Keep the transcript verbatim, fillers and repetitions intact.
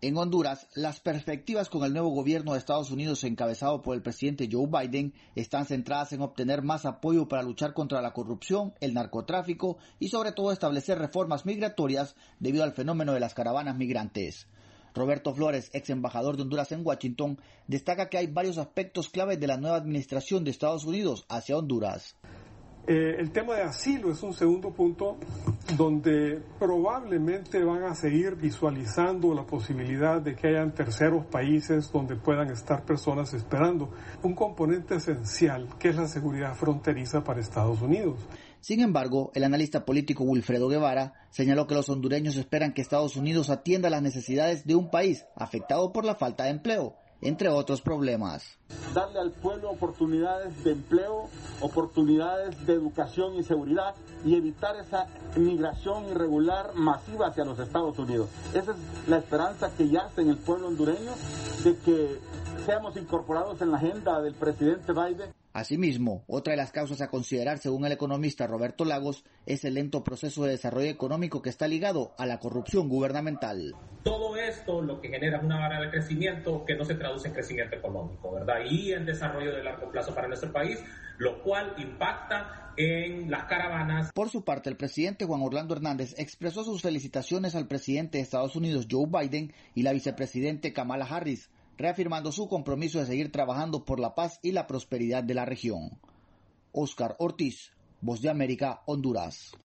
En Honduras, las perspectivas con el nuevo gobierno de Estados Unidos encabezado por el presidente Joe Biden están centradas en obtener más apoyo para luchar contra la corrupción, el narcotráfico y sobre todo establecer reformas migratorias debido al fenómeno de las caravanas migrantes. Roberto Flores, ex embajador de Honduras en Washington, destaca que hay varios aspectos claves de la nueva administración de Estados Unidos hacia Honduras. Eh, el tema de asilo es un segundo punto donde probablemente van a seguir visualizando la posibilidad de que hayan terceros países donde puedan estar personas esperando. Un componente esencial que es la seguridad fronteriza para Estados Unidos. Sin embargo, el analista político Wilfredo Guevara señaló que los hondureños esperan que Estados Unidos atienda las necesidades de un país afectado por la falta de empleo, entre otros problemas. Darle al pueblo oportunidades de empleo, oportunidades de educación y seguridad y evitar esa migración irregular masiva hacia los Estados Unidos. Esa es la esperanza que yace en el pueblo hondureño de que seamos incorporados en la agenda del presidente Biden. Asimismo, otra de las causas a considerar, según el economista Roberto Lagos, es el lento proceso de desarrollo económico que está ligado a la corrupción gubernamental. Todo esto lo que genera es una vara de crecimiento que no se traduce en crecimiento económico, ¿verdad? Y en desarrollo de largo plazo para nuestro país, lo cual impacta en las caravanas. Por su parte, el presidente Juan Orlando Hernández expresó sus felicitaciones al presidente de Estados Unidos, Joe Biden, y la vicepresidente Kamala Harris, reafirmando su compromiso de seguir trabajando por la paz y la prosperidad de la región. Óscar Ortiz, Voz de América, Honduras.